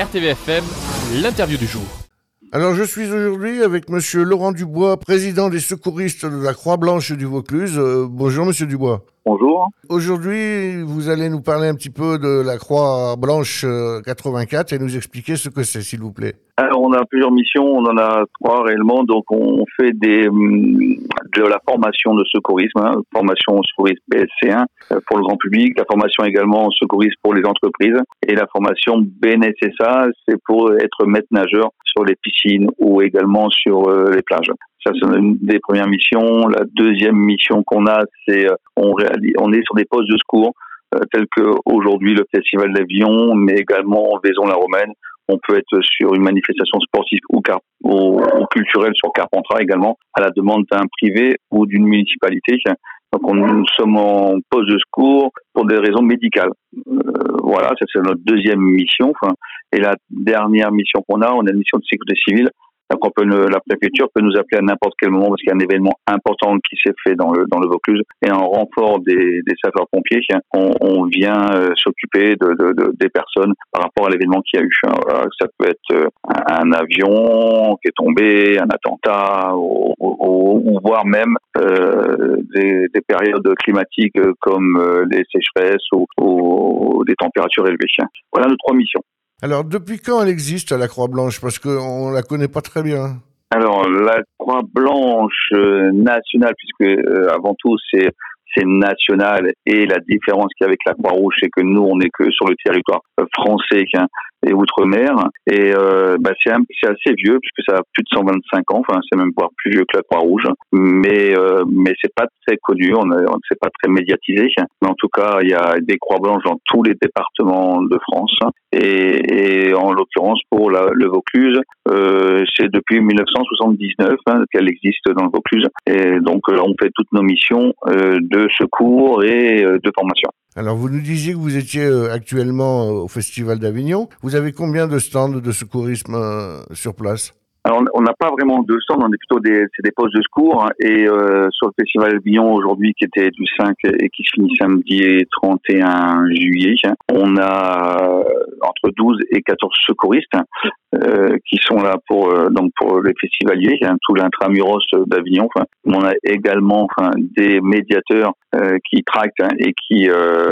RTVFM, l'interview du jour. Alors je suis aujourd'hui avec monsieur Laurent Dubois, président des secouristes de la Croix-Blanche du Vaucluse. Bonjour monsieur Dubois. Bonjour. Aujourd'hui, vous allez nous parler un petit peu de la Croix-Blanche 84 et nous expliquer ce que c'est, s'il vous plaît. Alors, on a plusieurs missions, on en a 3 réellement. Donc, on fait de la formation de secourisme, formation secouriste BSC1 pour le grand public, la formation également secouriste pour les entreprises et la formation BNSSA, c'est pour être maître nageur sur les piscines ou également sur les plages. Ça, c'est une des premières missions. La deuxième mission qu'on a, c'est on est sur des postes de secours tels que aujourd'hui le Festival d'Avignon, mais également Vaison-la-Romaine. On peut être sur une manifestation sportive ou culturelle sur Carpentras également, à la demande d'un privé ou d'une municipalité. Donc nous sommes en poste de secours pour des raisons médicales. Voilà, ça c'est notre deuxième mission. Et la dernière mission qu'on a, on a une mission de sécurité civile. Donc la préfecture peut nous appeler à n'importe quel moment parce qu'il y a un événement important qui s'est fait dans le Vaucluse et en renfort des sapeurs-pompiers, on vient s'occuper des personnes par rapport à l'événement qu'il y a eu. Ça peut être un avion qui est tombé, un attentat, ou voire même des périodes climatiques comme les sécheresses ou des températures élevées. Voilà nos 3 missions. Alors, depuis quand elle existe, la Croix-Blanche? Parce qu'on la connaît pas très bien. Alors, la Croix-Blanche nationale, puisque avant tout, c'est national, et la différence qu'il y a avec la Croix-Rouge, c'est que nous, on n'est que sur le territoire français et outre-mer, et c'est assez vieux, puisque ça a plus de 125 ans, c'est même voire plus vieux que la Croix-Rouge, mais c'est pas très connu, c'est pas très médiatisé, mais en tout cas, il y a des Croix-Blanches dans tous les départements de France, et en l'occurrence, pour le Vaucluse, c'est depuis 1979 qu'elle existe dans le Vaucluse, et donc on fait toutes nos missions de secours et de formation. Alors, vous nous disiez que vous étiez actuellement au Festival d'Avignon. Vous avez combien de stands de secourisme sur place? Alors, on n'a pas vraiment de stands, on est plutôt des postes de secours. Et sur le Festival d'Avignon aujourd'hui, qui était du 5 et qui se finit samedi et 31 juillet, on a entre 12 et 14 secouristes qui sont là pour les festivaliers, tout l'intramuros d'Avignon. On a également des médiateurs qui tractent et qui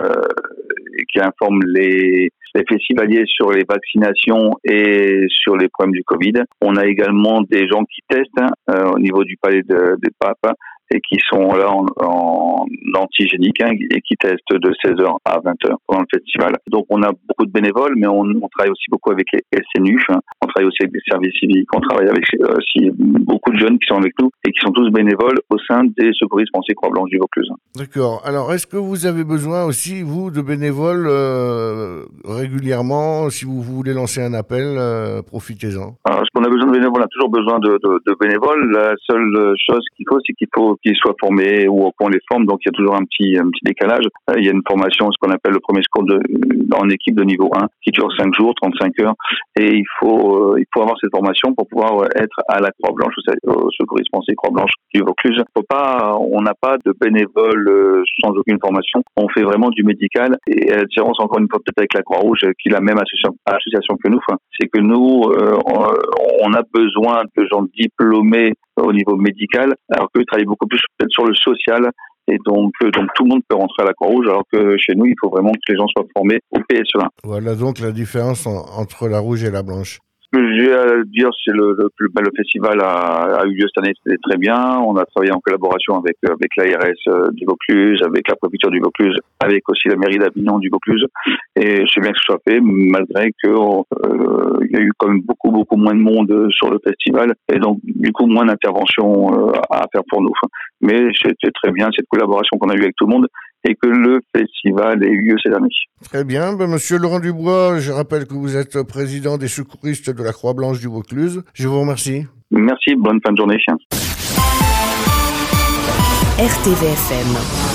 informent les festivaliers sur les vaccinations et sur les problèmes du Covid. On a également des gens qui testent au niveau du palais des papes et qui sont là en antigénique et qui testent de 16h à 20h pendant le festival. Donc on a beaucoup de bénévoles, mais on travaille aussi beaucoup avec les SNU, on travaille aussi avec des services civiques, on travaille avec aussi beaucoup de jeunes qui sont avec nous et qui sont tous bénévoles au sein des secouristes français Croix-Blanche du Vaucluse. D'accord. Alors est-ce que vous avez besoin aussi, vous, de bénévoles régulièrement? Si vous voulez lancer un appel, profitez-en. Alors, est-ce qu'on a besoin de bénévoles? On a toujours besoin de bénévoles. La seule chose qu'il faut, c'est qu'il faut qu'ils soient formés ou qu'on les forme. Donc, il y a toujours un petit décalage. Il y a une formation, ce qu'on appelle le premier secours en équipe de niveau 1, qui dure 5 jours, 35 heures. Et il faut avoir cette formation pour pouvoir être à la Croix-Blanche, au secourisme français Croix-Blanche du Vaucluse. On n'a pas de bénévoles sans aucune formation. On fait vraiment du médical. Et à la différence, encore une fois, peut-être avec la Croix-Rouge, qui est la même association que nous, c'est que nous, on a besoin de gens diplômés au niveau médical, alors qu'eux travaillent beaucoup plus peut-être sur le social, et donc tout le monde peut rentrer à la Croix-Rouge, alors que chez nous, il faut vraiment que les gens soient formés au PSE1. Voilà donc la différence entre la rouge et la blanche. Ce que j'ai à dire, c'est le festival a eu lieu cette année, c'était très bien. On a travaillé en collaboration avec l'ARS du Vaucluse, avec la préfecture du Vaucluse, avec aussi la mairie d'Avignon du Vaucluse. Et c'est bien que ce soit fait, malgré que il y a eu quand même beaucoup moins de monde sur le festival, et donc du coup moins d'interventions à faire pour nous. Mais c'était très bien cette collaboration qu'on a eue avec tout le monde, et que le festival ait eu lieu cette année. Très bien. Monsieur Laurent Dubois, je rappelle que vous êtes président des secouristes de la Croix-Blanche du Vaucluse. Je vous remercie. Merci, bonne fin de journée. RTVFM.